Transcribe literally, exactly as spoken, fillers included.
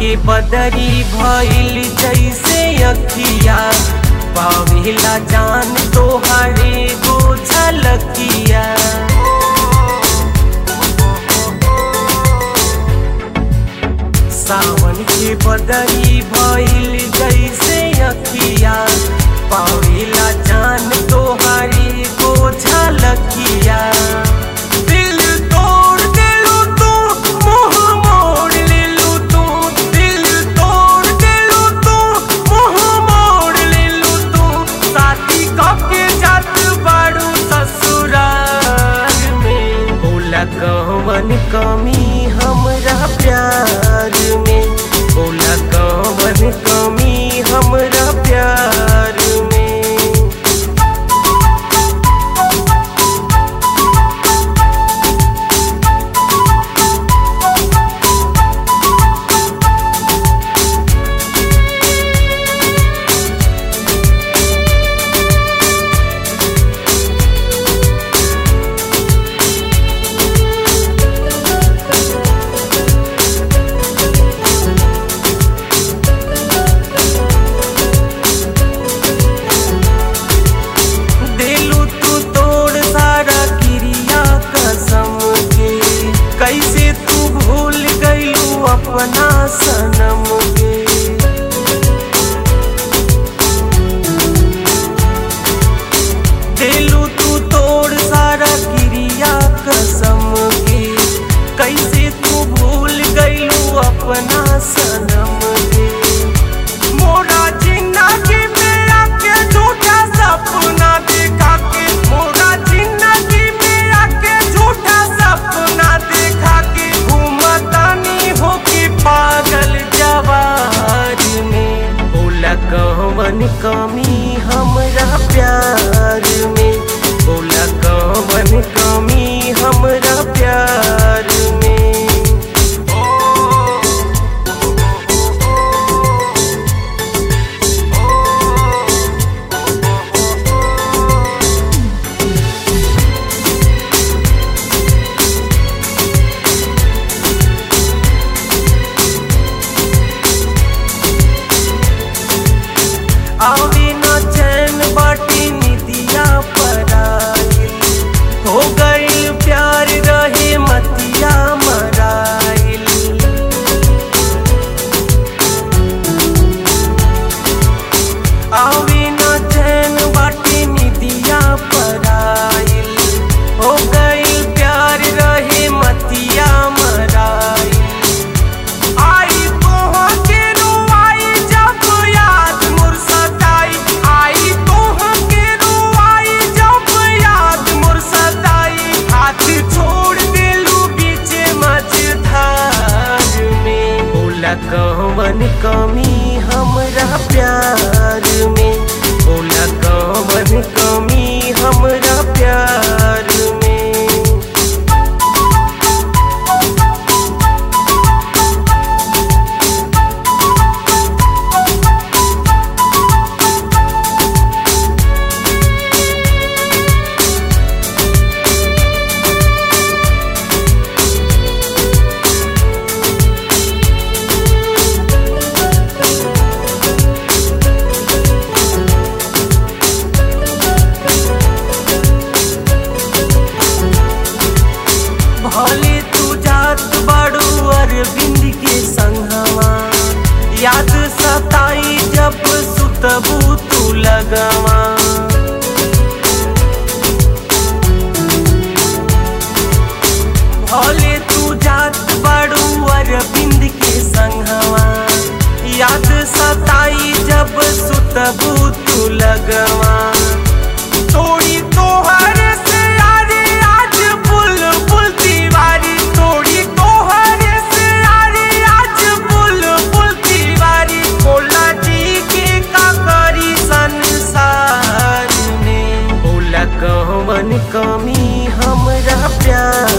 के बदरी भइल जैसे अखिया, पावेला जान तोहरे गो झलकिया। सावन के बदरी भइल जैसे अखिया, पावेला जान तोहरे गो झलकिया। कौन कमी हमरा प्यार में, बोला कौन कमी हमरा प्यार में। कैसे तू भूल गईलू अपना सनम के, दिलू तू तोड़ सारा क्रिया कसम के। कैसे तू भूल गईलू अपना सनम के। मोरा जिंदगी में आके झूठा सपना देखा के, मोरा जिंदगी में आके झूठा सपना पागल जवार में। बोला कौन कमी हमरा प्यार में, बोला कौन कमी हमरा प्यार में। आवे न चैन बाटी निदिया पराइल, हो गइल प्यार रहे मतिया मराइल। आवे न चैन बाटी निदिया पराइल, हो गइल प्यार रहे मतिया मराइल। कौन कमी हमरा प्यार में, बोला कौन कमी हमरा प्यार में। भले तू जात बाड़ू अरविंद के संगवा, याद सताई जब सुतबू तू लगवा। भले तू जात बाड़ू अरविंद के संगवा, याद सताई जब सुतबू तू लगवा। तोड़ी तोहर से यारी आज बुलबुल दीवारी, तोड़ी तोहर से यारी आज बुलबुल दीवारी। बोला जी के का करी संसार में, बोला कौन कमी हमरा प्यार